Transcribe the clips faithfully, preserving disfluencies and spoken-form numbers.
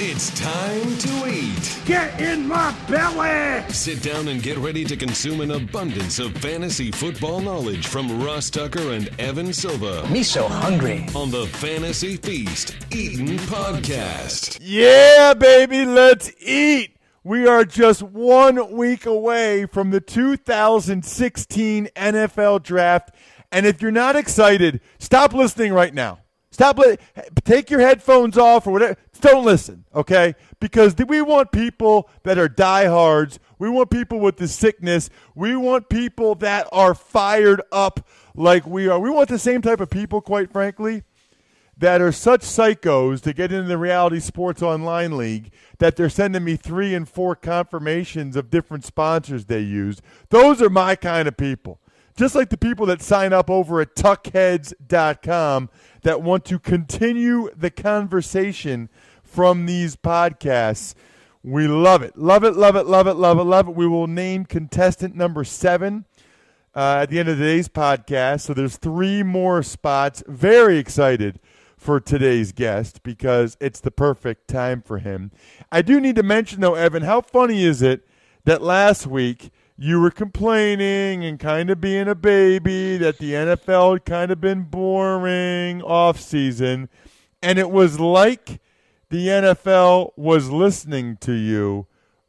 It's time to eat. Get in my belly! Sit down and get ready to consume an abundance of fantasy football knowledge from Ross Tucker and Evan Silva. Me so hungry. On the Fantasy Feast Eatin' Podcast. Yeah, baby, let's eat. We are just one week away from the two thousand sixteen N F L Draft. And if you're not excited, stop listening right now. Stop. Li- take your headphones off or whatever. Don't listen, okay? Because we want people that are diehards. We want people with the sickness. We want people that are fired up like we are. We want the same type of people, quite frankly, that are such psychos to get into the Reality Sports Online League that they're sending me three and four confirmations of different sponsors they use. Those are my kind of people. Just like the people that sign up over at tuckheads dot com that want to continue the conversation from these podcasts. We love it. Love it, love it, love it, love it, love it. We will name contestant number seven uh, at the end of today's podcast. So there's three more spots. Very excited for today's guest because it's the perfect time for him. I do need to mention, though, Evan, how funny is it that last week you were complaining and kind of being a baby that the N F L had kind of been boring off season, and it was like the N F L was listening to you.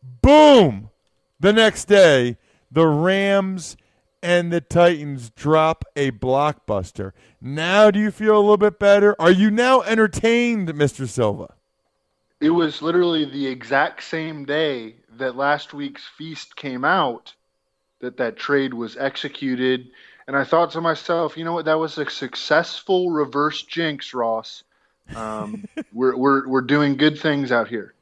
Boom! The next day, the Rams and the Titans drop a blockbuster. Now do you feel a little bit better? Are you now entertained, Mister Silva? It was literally the exact same day that last week's feast came out that that trade was executed. And I thought to myself, you know what? That was a successful reverse jinx, Ross. Um, we're, we're, we're doing good things out here.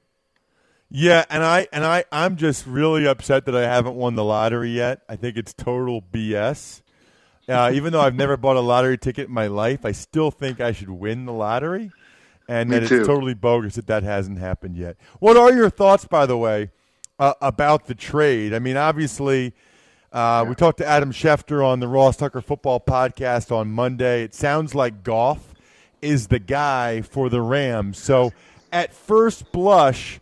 Yeah, and I and I I'm just really upset that I haven't won the lottery yet. I think it's total B S. Uh, even though I've never bought a lottery ticket in my life, I still think I should win the lottery, and Me that too. it's totally bogus that that hasn't happened yet. What are your thoughts, by the way, uh, about the trade? I mean, obviously, uh, yeah. we talked to Adam Schefter on the Ross Tucker Football Podcast on Monday. It sounds like Goff is the guy for the Rams. So, at first blush,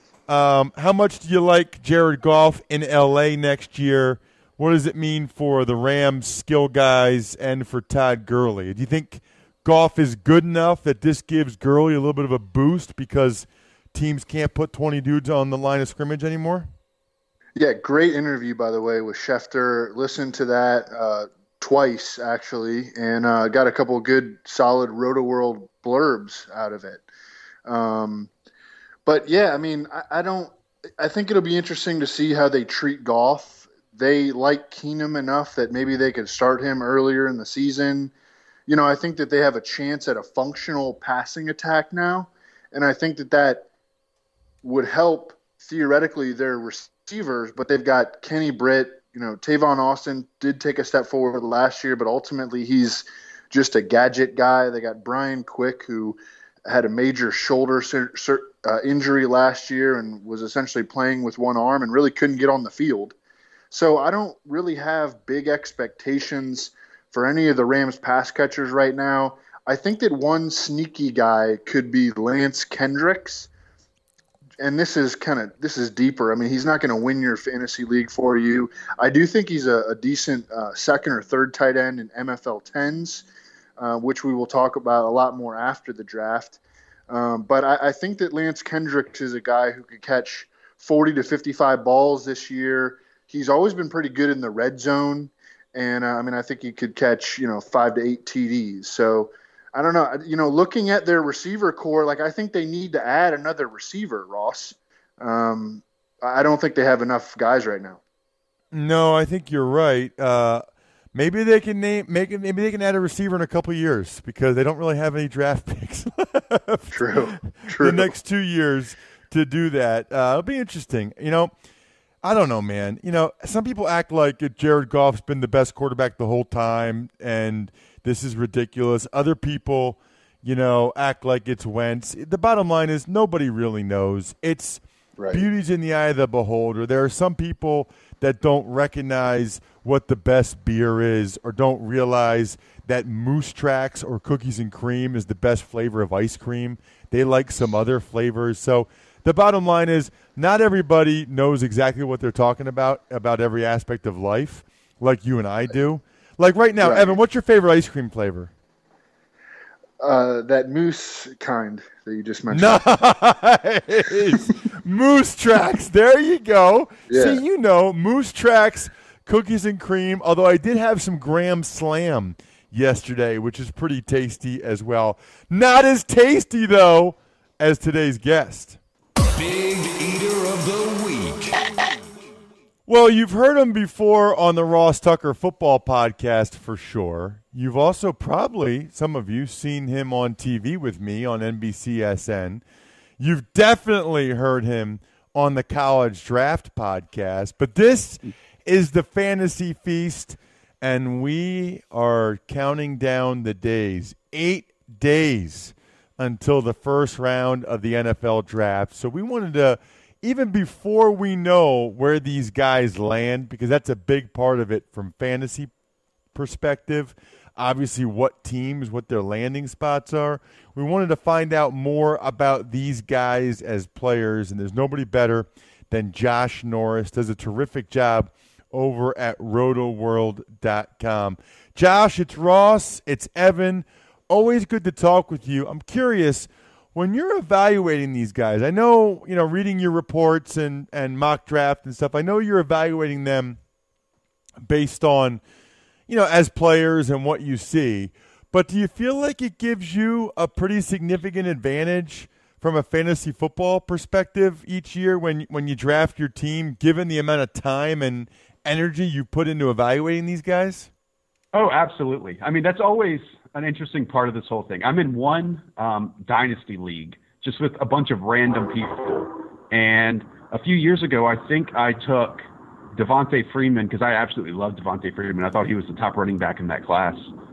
Um, how much do you like Jared Goff in L A next year? What does it mean for the Rams skill guys and for Todd Gurley? Do you think Goff is good enough that this gives Gurley a little bit of a boost because teams can't put twenty dudes on the line of scrimmage anymore? Yeah, great interview, by the way, with Schefter. Listened to that uh, twice, actually, and uh, got a couple of good, solid Roto-World blurbs out of it. Um But, yeah, I mean, I, I don't – I think it'll be interesting to see how they treat Goff. They like Keenum enough that maybe they could start him earlier in the season. You know, I think that they have a chance at a functional passing attack now, and I think that that would help theoretically their receivers, but they've got Kenny Britt. You know, Tavon Austin did take a step forward last year, but ultimately he's just a gadget guy. They got Brian Quick, who had a major shoulder sur- sur- uh, injury last year and was essentially playing with one arm and really couldn't get on the field. So I don't really have big expectations for any of the Rams pass catchers right now. I think that one sneaky guy could be Lance Kendricks. And this is kind of, this is deeper. I mean, he's not going to win your fantasy league for you. I do think he's a, a decent uh, second or third tight end in M F L tens. Uh, which we will talk about a lot more after the draft. Um, but I, I think that Lance Kendricks is a guy who could catch forty to fifty-five balls this year. He's always been pretty good in the red zone. And, uh, I mean, I think he could catch, you know, five to eight T Ds. So, I don't know. You know, looking at their receiver core, like I think they need to add another receiver, Ross. Um, I don't think they have enough guys right now. No, I think you're right. Uh Maybe they can name make it, maybe they can add a receiver in a couple of years because they don't really have any draft picks left. True, true. The next two years to do that. Uh, it'll be interesting. You know, I don't know, man. You know, some people act like Jared Goff's been the best quarterback the whole time, and this is ridiculous. Other people, you know, act like it's Wentz. The bottom line is nobody really knows. It's right. Beauty's in the eye of the beholder. There are some people that don't recognize what the best beer is or don't realize that Moose Tracks or cookies and cream is the best flavor of ice cream. They like some other flavors. So the bottom line is not everybody knows exactly what they're talking about, about every aspect of life like you and I do. Like right now, right. Evan, what's your favorite ice cream flavor? Uh, that mousse kind that you just mentioned. Nice. Moose Tracks. There you go. Yeah. See, you know, Moose Tracks, cookies and cream, although I did have some Graham Slam yesterday, which is pretty tasty as well. Not as tasty, though, as today's guest. Big Eater of the Week. Well, you've heard him before on the Ross Tucker Football Podcast for sure. You've also probably, some of you, seen him on T V with me on N B C S N. You've definitely heard him on the College Draft Podcast. But this is the Fantasy Feast, and we are counting down the days. Eight days until the first round of the N F L Draft. So we wanted to, even before we know where these guys land, because that's a big part of it from fantasy perspective, obviously what teams, what their landing spots are, we wanted to find out more about these guys as players, and there's nobody better than Josh Norris. Does a terrific job over at roto world dot com. Josh, it's Ross, it's Evan. Always good to talk with you. I'm curious, when you're evaluating these guys, I know, you know, reading your reports and, and mock draft and stuff, I know you're evaluating them based on, you know, as players and what you see. But do you feel like it gives you a pretty significant advantage from a fantasy football perspective each year when when you draft your team, given the amount of time and energy you put into evaluating these guys? Oh, absolutely. I mean, that's always an interesting part of this whole thing. I'm in one um, dynasty league just with a bunch of random people. And a few years ago, I think I took Devontae Freeman because I absolutely loved Devontae Freeman. I thought he was the top running back in that class.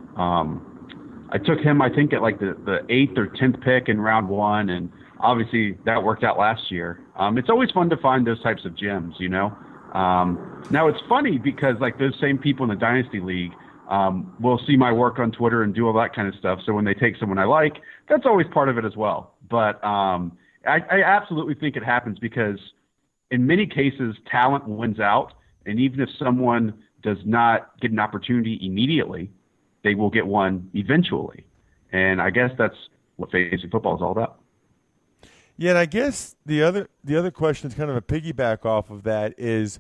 Um, I took him, I think, at like the, the eighth or tenth pick in round one. And obviously that worked out last year. Um, it's always fun to find those types of gems, you know? Um, now it's funny because like those same people in the dynasty league, Um, will see my work on Twitter and do all that kind of stuff. So when they take someone I like, that's always part of it as well. But um, I, I absolutely think it happens because in many cases, talent wins out. And even if someone does not get an opportunity immediately, they will get one eventually. And I guess that's what fantasy football is all about. Yeah, and I guess the other the other question is kind of a piggyback off of that is,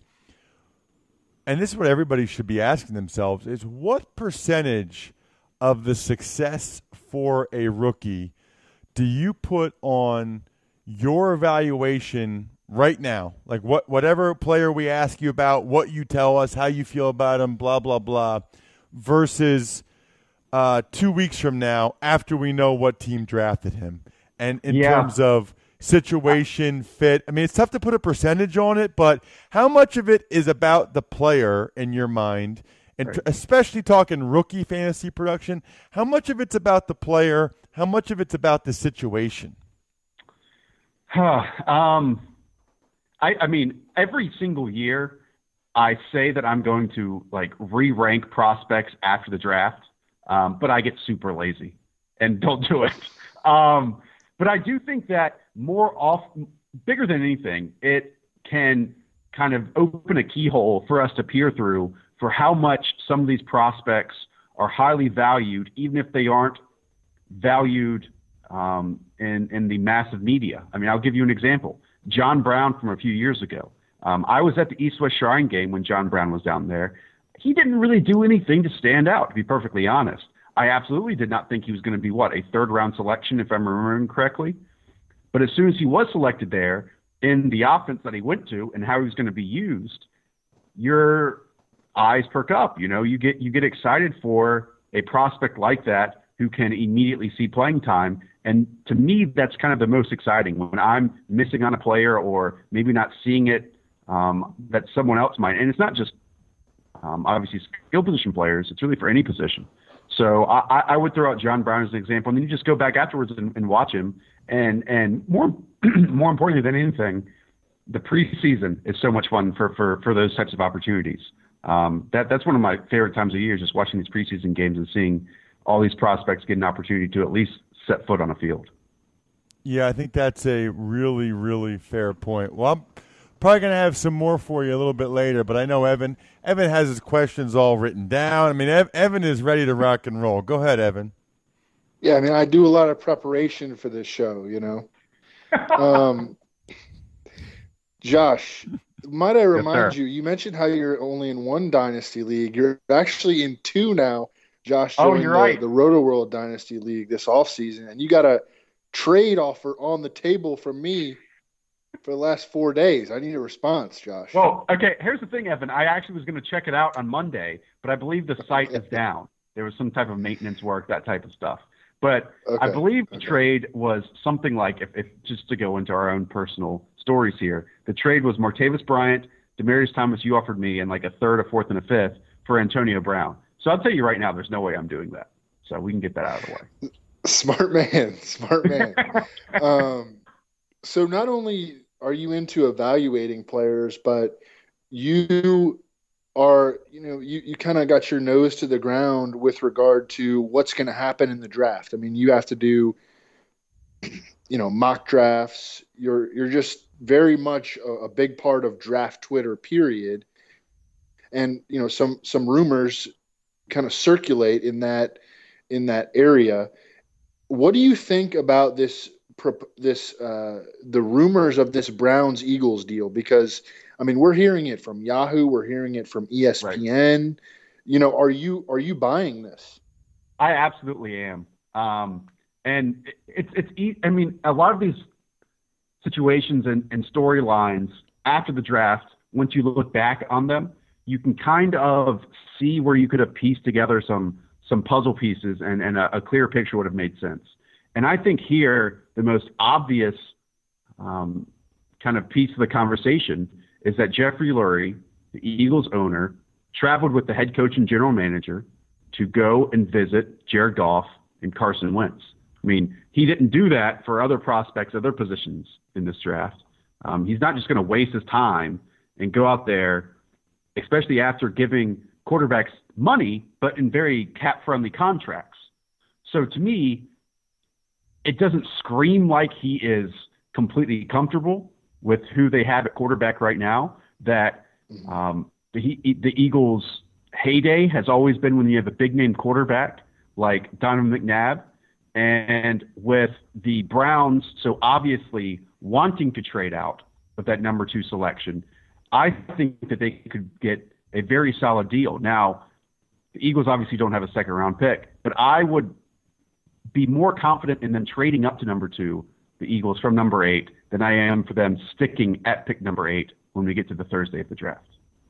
and this is what everybody should be asking themselves, is what percentage of the success for a rookie do you put on your evaluation right now? Like what whatever player we ask you about, what you tell us, how you feel about him, blah, blah, blah, versus uh, two weeks from now after we know what team drafted him. And in yeah. terms of situation, fit. I mean, it's tough to put a percentage on it, but how much of it is about the player in your mind, and right. t- especially talking rookie fantasy production, how much of it's about the player, how much of it's about the situation? um, I, I mean, every single year I say that I'm going to like re-rank prospects after the draft, um, but I get super lazy and don't do it. Um, but I do think that more off, bigger than anything, it can kind of open a keyhole for us to peer through for how much some of these prospects are highly valued, even if they aren't valued um, in, in the massive media. I mean, I'll give you an example. John Brown from a few years ago. Um, I was at the East-West Shrine game when John Brown was down there. He didn't really do anything to stand out, to be perfectly honest. I absolutely did not think he was going to be, what, a third-round selection, if I'm remembering correctly. But as soon as he was selected there, in the offense that he went to and how he was going to be used, your eyes perk up. You know, you get you get excited for a prospect like that who can immediately see playing time. And to me, that's kind of the most exciting when I'm missing on a player or maybe not seeing it um, that someone else might. And it's not just um, obviously skill position players. It's really for any position. So I, I would throw out John Brown as an example, and then you just go back afterwards and, and watch him. And and more more importantly than anything, the preseason is so much fun for, for, for those types of opportunities. Um, that that's one of my favorite times of year, just watching these preseason games and seeing all these prospects get an opportunity to at least set foot on a field. Yeah, I think that's a really, really fair point. Well, I'm probably going to have some more for you a little bit later, but I know Evan Evan has his questions all written down. I mean, Ev- Evan is ready to rock and roll. Go ahead, Evan. Yeah, I mean, I do a lot of preparation for this show, you know. Um, Josh, might I remind yes, you, you mentioned how you're only in one Dynasty League. You're actually in two now. Josh Oh, joined you're the, right. the Roto World Dynasty League this offseason, and you got a trade offer on the table from me for the last four days. I need a response, Josh. Well, okay, here's the thing, Evan. I actually was going to check it out on Monday, but I believe the site is down. There was some type of maintenance work, that type of stuff. But Okay. I believe the Okay. trade was something like, if, if just to go into our own personal stories here, the trade was Martavis Bryant, Demaryius Thomas, you offered me, and like a third, a fourth, and a fifth for Antonio Brown. So I'll tell you right now, there's no way I'm doing that. So we can get that out of the way. Smart man, smart man. um, so not only are you into evaluating players, but you are, you know, you, you kind of got your nose to the ground with regard to what's going to happen in the draft. I mean, you have to do, you know, mock drafts. You're you're just very much a, a big part of draft Twitter, period. And you know, some some rumors kind of circulate in that in that area. What do you think about this this uh, the rumors of this Browns Eagles deal? Because I mean, we're hearing it from Yahoo, we're hearing it from E S P N. Right. You know, are you are you buying this? I absolutely am. Um, and it's it's I mean, a lot of these situations and, and storylines after the draft, once you look back on them, you can kind of see where you could have pieced together some some puzzle pieces and, and a, a clear picture would have made sense. And I think here the most obvious um, kind of piece of the conversation is that Jeffrey Lurie, the Eagles owner, traveled with the head coach and general manager to go and visit Jared Goff and Carson Wentz. I mean, he didn't do that for other prospects, other positions in this draft. Um, he's not just going to waste his time and go out there, especially after giving quarterbacks money, but in very cap-friendly contracts. So to me, it doesn't scream like he is completely comfortable with who they have at quarterback right now, that um, the, the Eagles' heyday has always been when you have a big-name quarterback like Donovan McNabb, and with the Browns so obviously wanting to trade out with that number two selection, I think that they could get a very solid deal. Now, the Eagles obviously don't have a second-round pick, but I would be more confident in them trading up to number two, the Eagles, from number eight, than I am for them sticking at pick number eight when we get to the Thursday of the draft.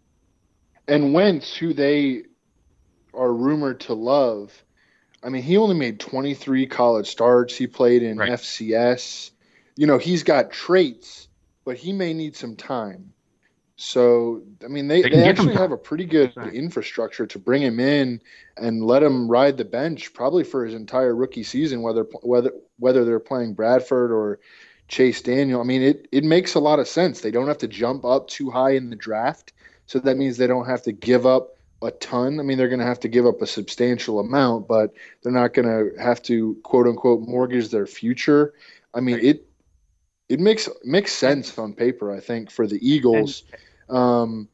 And Wentz, who they are rumored to love, I mean, he only made twenty-three college starts. He played in right. F C S. You know, he's got traits, but he may need some time. So, I mean, they, they, they actually have a pretty good infrastructure to bring him in and let him ride the bench probably for his entire rookie season, whether whether whether they're playing Bradford or Chase Daniel. I mean, it, it makes a lot of sense. They don't have to jump up too high in the draft, so that means they don't have to give up a ton. I mean, they're going to have to give up a substantial amount, but they're not going to have to, quote-unquote, mortgage their future. I mean, right. it it makes makes sense on paper, I think, for the Eagles. And, um,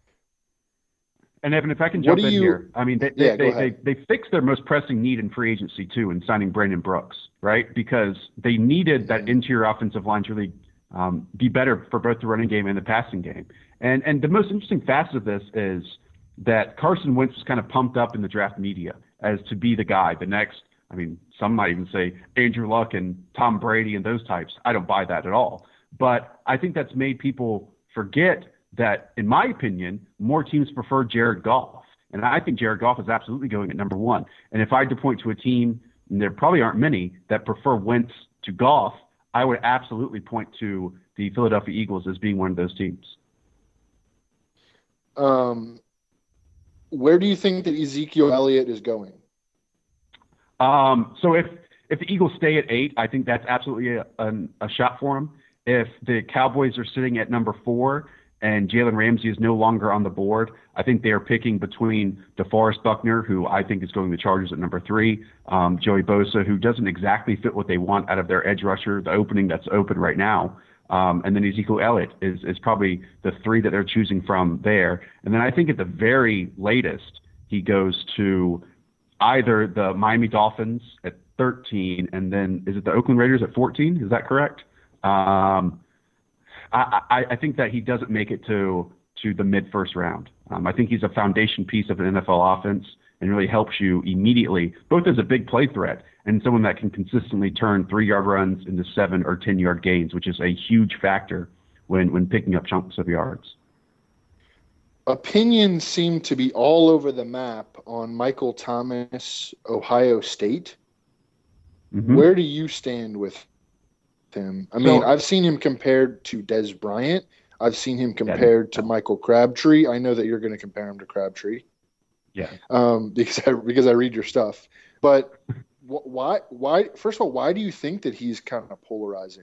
and Evan, if I can jump in you, here, I mean, they they, yeah, they, they they fixed their most pressing need in free agency too, in signing Brandon Brooks, right? Because they needed that interior offensive line to really um, be better for both the running game and the passing game. And and the most interesting facet of this is that Carson Wentz was kind of pumped up in the draft media as to be the guy, the next. I mean, some might even say Andrew Luck and Tom Brady and those types. I don't buy that at all. But I think that's made people forget that, in my opinion, more teams prefer Jared Goff. And I think Jared Goff is absolutely going at number one. And if I had to point to a team, and there probably aren't many, that prefer Wentz to Goff, I would absolutely point to the Philadelphia Eagles as being one of those teams. Um, where do you think that Ezekiel Elliott is going? Um, so if if the Eagles stay at eight, I think that's absolutely a, a, a shot for him. If the Cowboys are sitting at number four, and Jalen Ramsey is no longer on the board. I think they are picking between DeForest Buckner, who I think is going to the Chargers at number three, um, Joey Bosa, who doesn't exactly fit what they want out of their edge rusher, the opening that's open right now. Um, and then Ezekiel Elliott is, is probably the three that they're choosing from there. And then I think at the very latest, he goes to either the Miami Dolphins at thirteen, and then is it the Oakland Raiders at fourteen? Is that correct? Um, I, I, I think that he doesn't make it to to the mid first round. Um, I think he's a foundation piece of an N F L offense and really helps you immediately, both as a big play threat and someone that can consistently turn three yard runs into seven or ten yard gains, which is a huge factor when when picking up chunks of yards. Opinions seem to be all over the map on Michael Thomas, Ohio State. Mm-hmm. Where do you stand with him? I mean, so, I've seen him compared to Des Bryant. I've seen him compared to Michael Crabtree. I know that you're going to compare him to Crabtree. Yeah. Um, because I because I read your stuff. But wh- why why first of all, why do you think that he's kind of polarizing?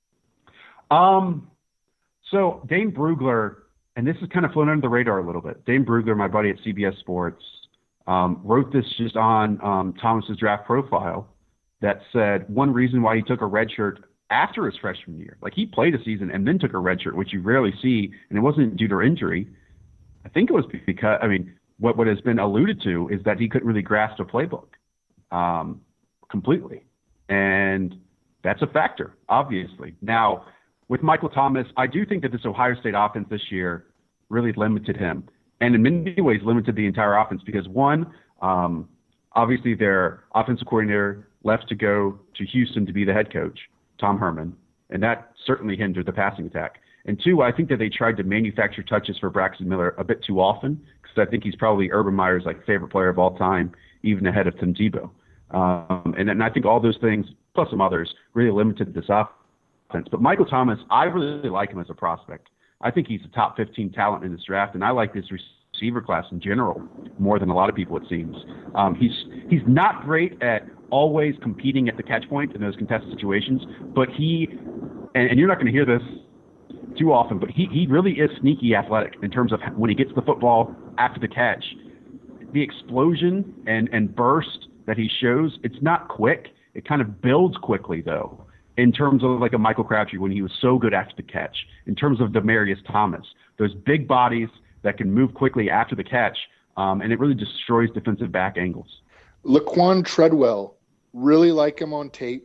Um. So Dane Brugler, and this is kind of flown under the radar a little bit. Dane Brugler, my buddy at C B S Sports, um, wrote this just on um, Thomas's draft profile that said one reason why he took a red shirt after his freshman year, like he played a season and then took a red shirt, which you rarely see, and it wasn't due to injury. I think it was because, I mean, what, what has been alluded to is that he couldn't really grasp a playbook um, completely. And that's a factor, obviously. Now, with Michael Thomas, I do think that this Ohio State offense this year really limited him. And in many ways limited the entire offense because, one, um, obviously their offensive coordinator left to go to Houston to be the head coach, Tom Herman, and that certainly hindered the passing attack. And two, I think that they tried to manufacture touches for Braxton Miller a bit too often because I think he's probably Urban Meyer's like favorite player of all time, even ahead of Tim Tebow. Um, and, and I think all those things, plus some others, really limited this offense. But Michael Thomas, I really like him as a prospect. I think he's a top fifteen talent in this draft, and I like this receiver class in general more than a lot of people, it seems. Um, he's he's not great at always competing at the catch point in those contested situations, but he, and, and you're not going to hear this too often, but he, he really is sneaky athletic in terms of when he gets the football after the catch. The explosion and, and burst that he shows, it's not quick. It kind of builds quickly, though. In terms of like a Michael Crabtree when he was so good after the catch, in terms of Demaryius Thomas, those big bodies that can move quickly after the catch, um, and it really destroys defensive back angles. Laquan Treadwell, really like him on tape,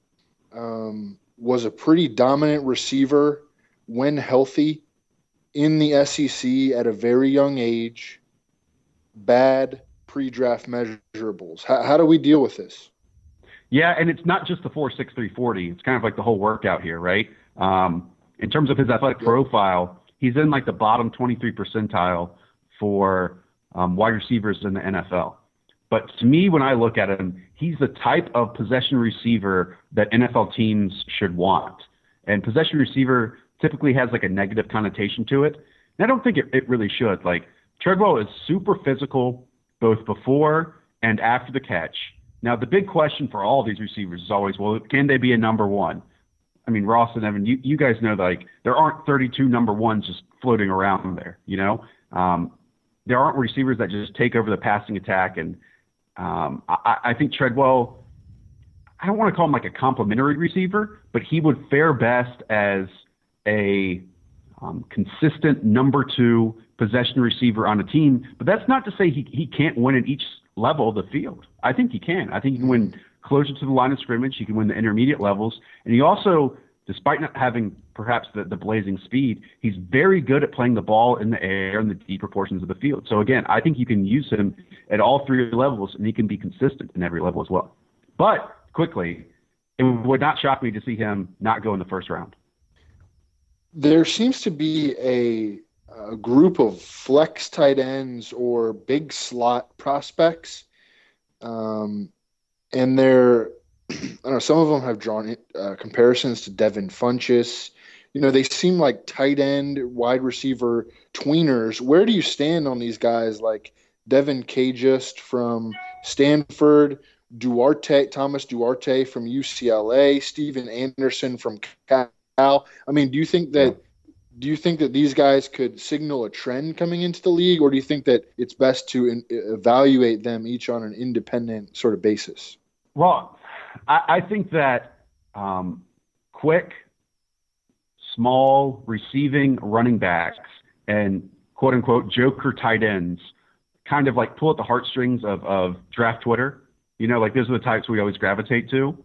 um, was a pretty dominant receiver when healthy in the S E C at a very young age. Bad pre-draft measurables. How, how do we deal with this? Yeah, and it's not just the four six three forty. It's kind of like the whole workout here, right? Um, in terms of his athletic profile, he's in like the bottom twenty-three percentile for um, wide receivers in the N F L. But to me, when I look at him, he's the type of possession receiver that N F L teams should want. And possession receiver typically has like a negative connotation to it. And I don't think it, it really should. Like Treadwell is super physical both before and after the catch. Now, the big question for all these receivers is always, well, can they be a number one? I mean, Ross and Evan, you, you guys know, like, there aren't thirty-two number ones just floating around there, you know? Um, there aren't receivers that just take over the passing attack. And um, I, I think Treadwell, I don't want to call him like a complimentary receiver, but he would fare best as a um, consistent number two possession receiver on a team. But that's not to say he, he can't win at each level of the field. I think he can. I think he can win closer to the line of scrimmage. He can win the intermediate levels. And he also, despite not having perhaps the, the blazing speed, he's very good at playing the ball in the air in the deeper portions of the field. So again, I think you can use him at all three levels, and he can be consistent in every level as well. But quickly, it would not shock me to see him not go in the first round. There seems to be a a group of flex tight ends or big slot prospects. Um, and they're, I don't know, some of them have drawn uh, comparisons to Devin Funchess. You know, they seem like tight end, wide receiver tweeners. Where do you stand on these guys like Devin Cajust from Stanford, Duarte, Thomas Duarte from U C L A, Steven Anderson from Cal? I mean, do you think that do you think that these guys could signal a trend coming into the league, or do you think that it's best to in, evaluate them each on an independent sort of basis? Well, I, I think that um, quick, small receiving running backs and quote unquote joker tight ends kind of like pull at the heartstrings of, of draft Twitter. You know, like those are the types we always gravitate to.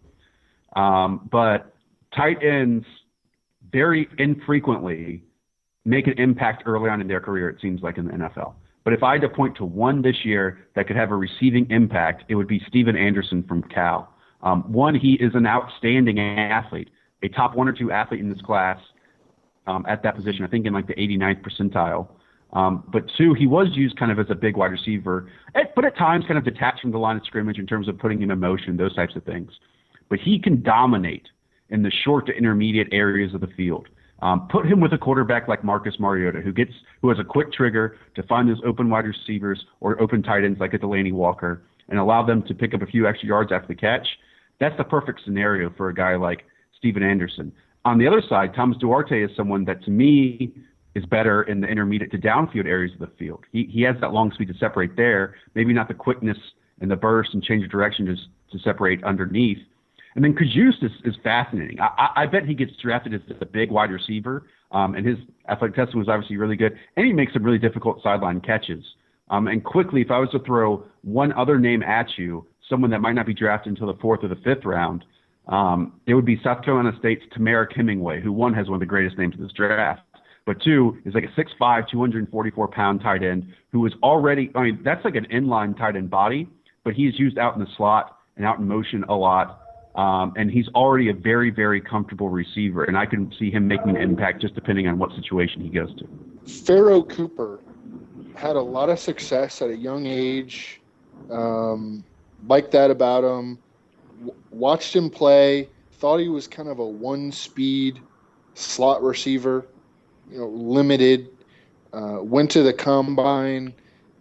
Um, but tight ends very infrequently make an impact early on in their career, it seems like, in the N F L. But if I had to point to one this year that could have a receiving impact, it would be Steven Anderson from Cal. Um, one, he is an outstanding athlete, a top one or two athlete in this class um, at that position, I think in like the eighty-ninth percentile. Um, but two, he was used kind of as a big wide receiver, at, but at times kind of detached from the line of scrimmage in terms of putting him in motion, those types of things. But he can dominate in the short to intermediate areas of the field. Um, put him with a quarterback like Marcus Mariota, who gets who has a quick trigger to find those open wide receivers or open tight ends like a Delaney Walker and allow them to pick up a few extra yards after the catch. That's the perfect scenario for a guy like Steven Anderson. On the other side, Thomas Duarte is someone that, to me, is better in the intermediate to downfield areas of the field. He he has that long speed to separate there, maybe not the quickness and the burst and change of direction to, to separate underneath. And then Kajus is, is fascinating. I, I, I bet he gets drafted as a big wide receiver, um, and his athletic testing was obviously really good, and he makes some really difficult sideline catches. Um, and quickly, if I was to throw one other name at you, someone that might not be drafted until the fourth or the fifth round, um, it would be South Carolina State's Tamarick Hemingway, who, one, has one of the greatest names in this draft, but two, is like a six five, two hundred forty-four pound tight end who is already, I mean, that's like an inline tight end body, but he's used out in the slot and out in motion a lot. Um, and he's already a very, very comfortable receiver, and I can see him making an impact just depending on what situation he goes to. Pharoh Cooper had a lot of success at a young age, um, liked that about him, w- watched him play, thought he was kind of a one-speed slot receiver, you know, limited, uh, went to the combine,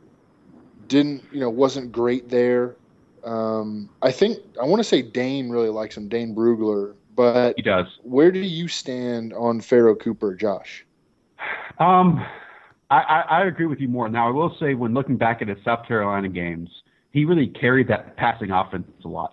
didn't, you know, wasn't great there. Um, I think I want to say Dane really likes him, Dane Brugler, but he does. Where do you stand on Pharoh Cooper, Josh? Um, I, I, I agree with you more. Now, I will say, when looking back at his South Carolina games, he really carried that passing offense a lot,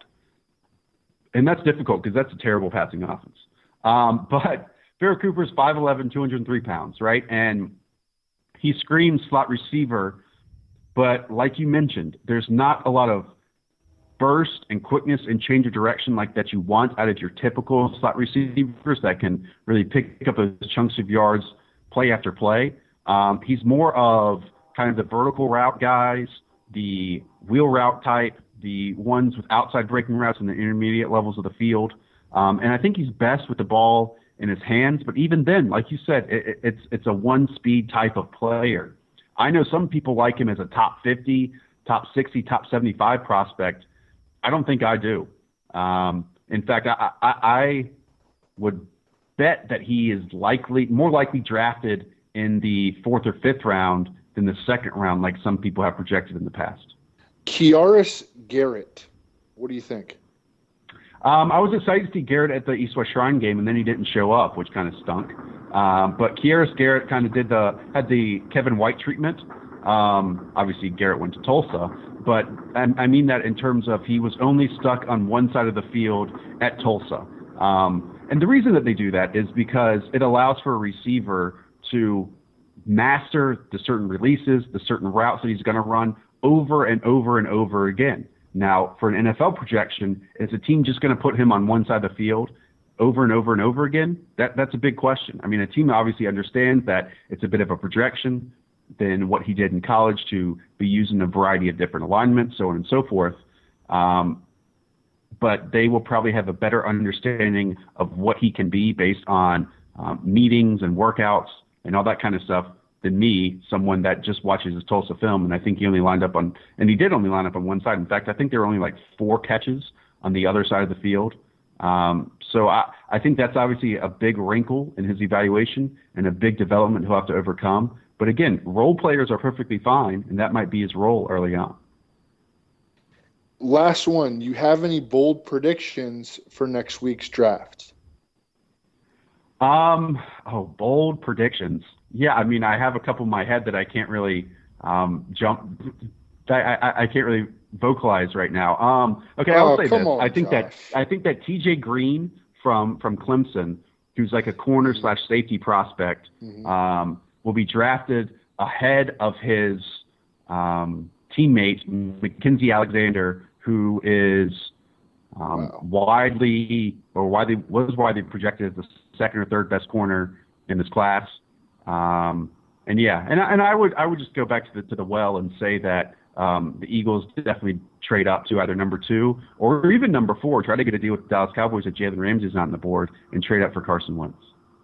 and that's difficult because that's a terrible passing offense. Um, but Pharoh Cooper's five eleven, two hundred three pounds, right, and he screams slot receiver. But like you mentioned, there's not a lot of burst and quickness and change of direction like that you want out of your typical slot receivers that can really pick up those chunks of yards play after play. Um, he's more of kind of the vertical route guys, the wheel route type, the ones with outside breaking routes in the intermediate levels of the field. Um, and I think he's best with the ball in his hands. But even then, like you said, it, it's it's a one-speed type of player. I know some people like him as a top fifty, top sixty, top seventy-five prospect. I don't think I do. Um, in fact, I, I, I would bet that he is likely, more likely drafted in the fourth or fifth round than the second round, like some people have projected in the past. Kiaris Garrett, what do you think? Um, I was excited to see Garrett at the East-West Shrine game, and then he didn't show up, which kind of stunk. Um, but Kiaris Garrett kind of did the had the Kevin White treatment. Um, obviously, Garrett went to Tulsa. But I, I mean that in terms of he was only stuck on one side of the field at Tulsa. Um, and the reason that they do that is because it allows for a receiver to master the certain releases, the certain routes that he's going to run over and over and over again. Now, for an N F L projection, is a team just going to put him on one side of the field over and over and over again? That That's a big question. I mean, a team obviously understands that it's a bit of a projection than what he did in college to be using a variety of different alignments, so on and so forth. Um, but they will probably have a better understanding of what he can be based on um, meetings and workouts and all that kind of stuff than me, someone that just watches his Tulsa film. And I think he only lined up on, and he did only line up on one side. In fact, I think there were only like four catches on the other side of the field. Um, so I, I think that's obviously a big wrinkle in his evaluation and a big development he'll have to overcome. But again, role players are perfectly fine, and that might be his role early on. Last one. You have any bold predictions for next week's draft? Um, oh, bold predictions. Yeah, I mean, I have a couple in my head that I can't really um, jump. I, I, I can't really vocalize right now. Um, okay, I'll Oh, say come this. on, I think that Josh. I think that T J Green from from Clemson, who's like a corner slash safety prospect, um, will be drafted ahead of his um, teammate Mackenzie Alexander, who is um, Wow. widely or widely was widely projected as the second or third best corner in this class. Um, and yeah, and I- and I would I would just go back to the to the well and say that um, the Eagles definitely trade up to either number two or even number four. Try to get a deal with the Dallas Cowboys if Jalen Ramsey's not on the board and trade up for Carson Wentz.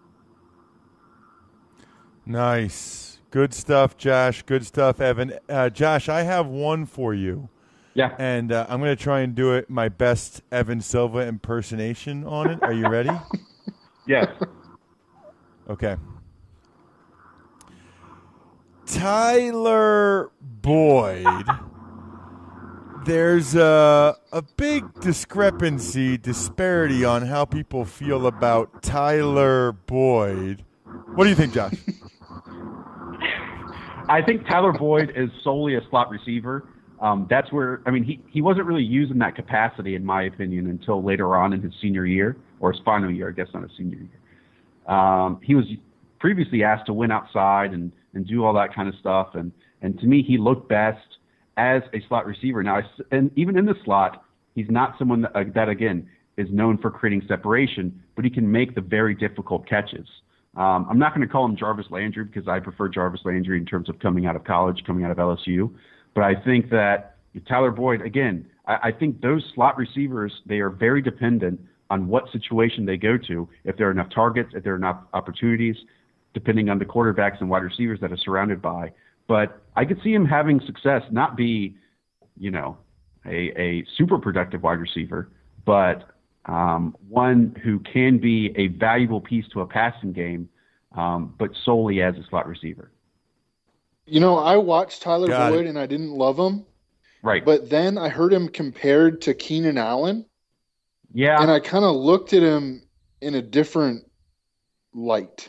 Nice. Good stuff, Josh. Good stuff, Evan. Uh, Josh, I have one for you. Yeah. And uh, I'm going to try and do it my best Evan Silva impersonation on it. Are you ready? Yes. Okay. Tyler Boyd. There's a, a big discrepancy, disparity on how people feel about Tyler Boyd. What do you think, Josh? I think Tyler Boyd is solely a slot receiver. Um, that's where, I mean, he, he wasn't really used in that capacity, in my opinion, until later on in his senior year, or his final year, I guess not his senior year. Um, he was previously asked to win outside and, and do all that kind of stuff. And, and to me, he looked best as a slot receiver. Now, I, and even in the slot, he's not someone that, uh, that, again, is known for creating separation, but he can make the very difficult catches. Um, I'm not going to call him Jarvis Landry because I prefer Jarvis Landry in terms of coming out of college, coming out of L S U. But I think that Tyler Boyd, again, I, I think those slot receivers, they are very dependent on what situation they go to, if there are enough targets, if there are enough opportunities, depending on the quarterbacks and wide receivers that are surrounded by. But I could see him having success, not be, you know, a, a super productive wide receiver, but um, one who can be a valuable piece to a passing game, um, but solely as a slot receiver. You know, I watched Tyler Got Boyd it. and I didn't love him, Right. but then I heard him compared to Keenan Allen, yeah. and I kind of looked at him in a different light.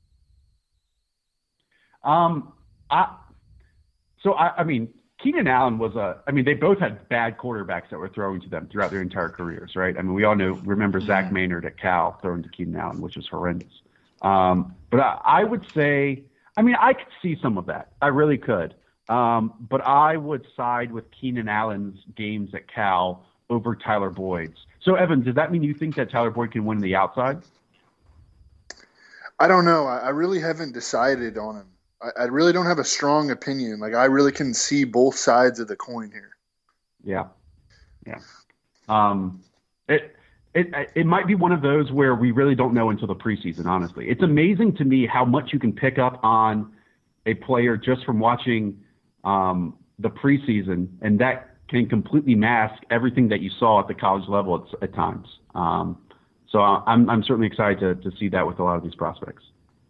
Um, I, so I, I mean, Keenan Allen was a, I mean, they both had bad quarterbacks that were throwing to them throughout their entire careers, right? I mean, we all know, remember Zach Maynard at Cal throwing to Keenan Allen, which was horrendous. Um, but I, I would say, I mean, I could see some of that. I really could. Um, but I would side with Keenan Allen's games at Cal over Tyler Boyd's. So, Evan, does that mean you think that Tyler Boyd can win the outside? I don't know. I, I really haven't decided on him. I, I really don't have a strong opinion. Like, I really can see both sides of the coin here. Yeah. Yeah. Um, it, it, it might be one of those where we really don't know until the preseason, honestly. It's amazing to me how much you can pick up on a player just from watching um, the preseason, and that can completely mask everything that you saw at the college level at, at times. Um, so I'm, I'm certainly excited to, to see that with a lot of these prospects.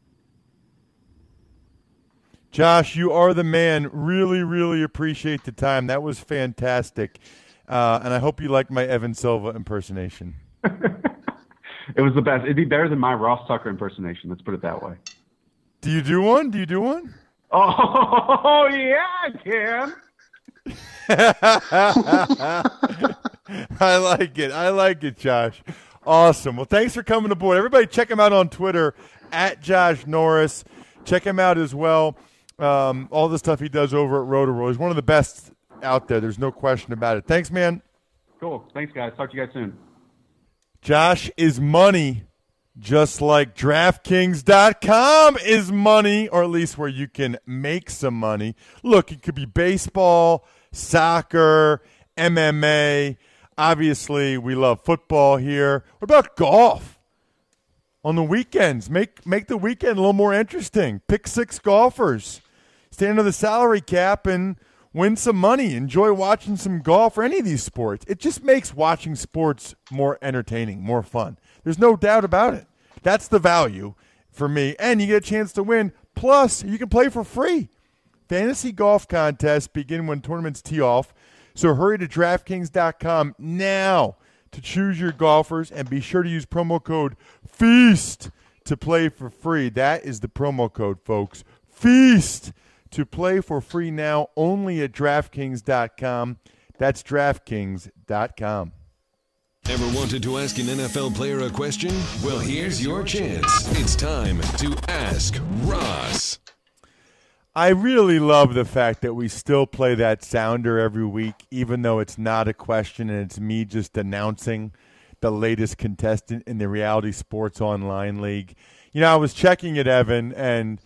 Josh, you are the man. Really, really appreciate the time. That was fantastic. Uh, and I hope you liked my Evan Silva impersonation. It was the best. It'd be better than my Ross Tucker impersonation. Let's put it that way. Do you do one? Do you do one? Oh, yeah, I can. I like it. I like it, Josh. Awesome. Well, thanks for coming aboard. Everybody check him out on Twitter, at Josh Norris. Check him out as well. Um, all the stuff he does over at Roto-Roll. He's one of the best out there. There's no question about it. Thanks, man. Cool. Thanks, guys. Talk to you guys soon. Josh is money, just like DraftKings dot com is money, or at least where you can make some money. Look, it could be baseball, soccer, M M A. Obviously, we love football here. What about golf? On the weekends, make make the weekend a little more interesting. Pick six golfers. Stay under the salary cap and win some money. Enjoy watching some golf or any of these sports. It just makes watching sports more entertaining, more fun. There's no doubt about it. That's the value for me. And you get a chance to win. Plus, you can play for free. Fantasy golf contests begin when tournaments tee off. So hurry to DraftKings dot com now to choose your golfers and be sure to use promo code FEAST to play for free. That is the promo code, folks. Feast to play for free now only at DraftKings dot com. That's DraftKings dot com. Ever wanted to ask an N F L player a question? Well, here's your chance. It's time to Ask Ross. I really love the fact that we still play that sounder every week, even though it's not a question and it's me just announcing the latest contestant in the Reality Sports Online League. You know, I was checking it, Evan, and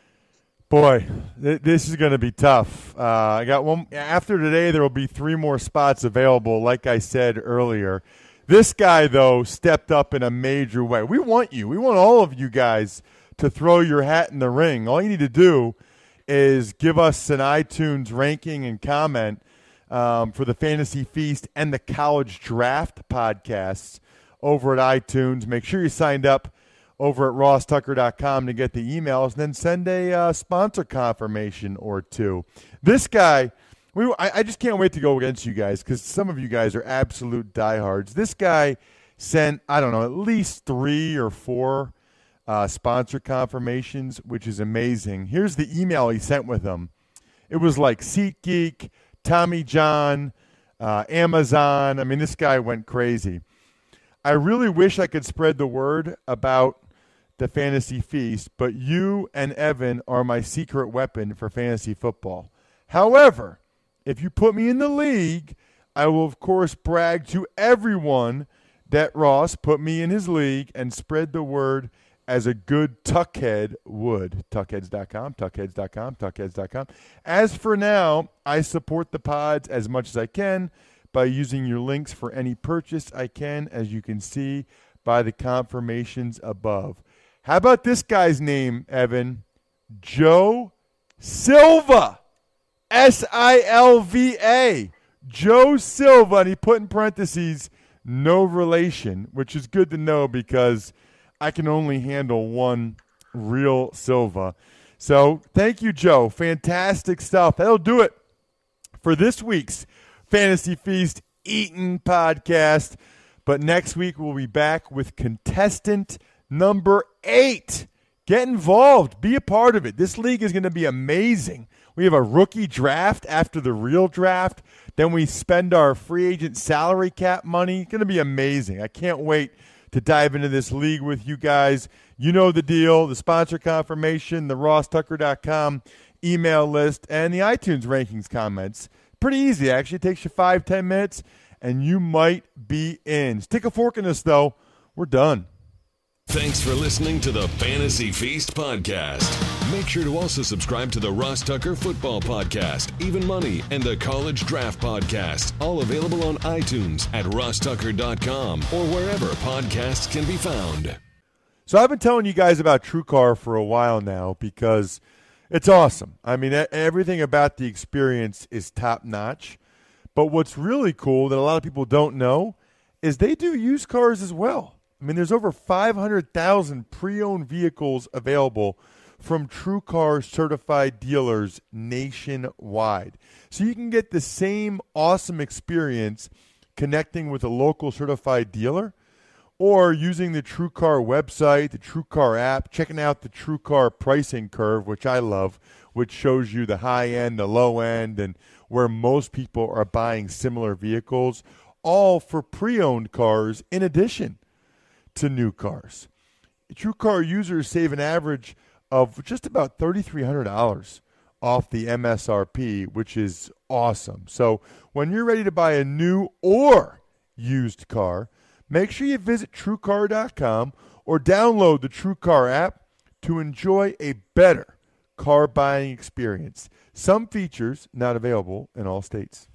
boy, th- this is going to be tough. Uh, I got one after today. There will be three more spots available, like I said earlier. This guy, though, stepped up in a major way. We want you. We want all of you guys to throw your hat in the ring. All you need to do is give us an iTunes ranking and comment um, for the Fantasy Feast and the College Draft podcasts over at iTunes. Make sure you signed up over at ross tucker dot com to get the emails, and then send a uh, sponsor confirmation or two. This guy, we I, I just can't wait to go against you guys because some of you guys are absolute diehards. This guy sent, I don't know, at least three or four Uh, sponsor confirmations, which is amazing. Here's the email he sent with them. It was like SeatGeek, Tommy John, uh, Amazon. I mean, this guy went crazy. I really wish I could spread the word about the Fantasy Feast, but you and Evan are my secret weapon for fantasy football. However, if you put me in the league, I will, of course, brag to everyone that Ross put me in his league and spread the word as a good tuckhead would. tuckheads dot com, tuckheads dot com, tuckheads dot com. As for now, I support the pods as much as I can by using your links for any purchase I can, as you can see by the confirmations above. How about this guy's name, Evan? Joe Silva. S I L V A. Joe Silva. And he put in parentheses, no relation, which is good to know because I can only handle one real Silva. So thank you, Joe. Fantastic stuff. That'll do it for this week's Fantasy Feast Eaton podcast. But next week we'll be back with contestant number eight. Get involved. Be a part of it. This league is going to be amazing. We have a rookie draft after the real draft. Then we spend our free agent salary cap money. It's going to be amazing. I can't wait to dive into this league with you guys. You know the deal, the sponsor confirmation, the ross tucker dot com email list, and the iTunes rankings comments. Pretty easy, actually. It takes you five, ten minutes, and you might be in. Stick a fork in this, though. We're done. Thanks for listening to the Fantasy Feast podcast. Make sure to also subscribe to the Ross Tucker Football Podcast, Even Money, and the College Draft Podcast, all available on iTunes at ross tucker dot com or wherever podcasts can be found. So I've been telling you guys about TrueCar for a while now because it's awesome. I mean, everything about the experience is top-notch. But what's really cool that a lot of people don't know is they do used cars as well. I mean, there's over five hundred thousand pre-owned vehicles available from TrueCar certified dealers nationwide. So you can get the same awesome experience connecting with a local certified dealer or using the TrueCar website, the TrueCar app, checking out the TrueCar pricing curve, which I love, which shows you the high end, the low end, and where most people are buying similar vehicles, all for pre-owned cars in addition to new cars. TrueCar users save an average of just about three thousand three hundred dollars off the M S R P, which is awesome. So when you're ready to buy a new or used car, make sure you visit true car dot com or download the TrueCar app to enjoy a better car buying experience. Some features not available in all states.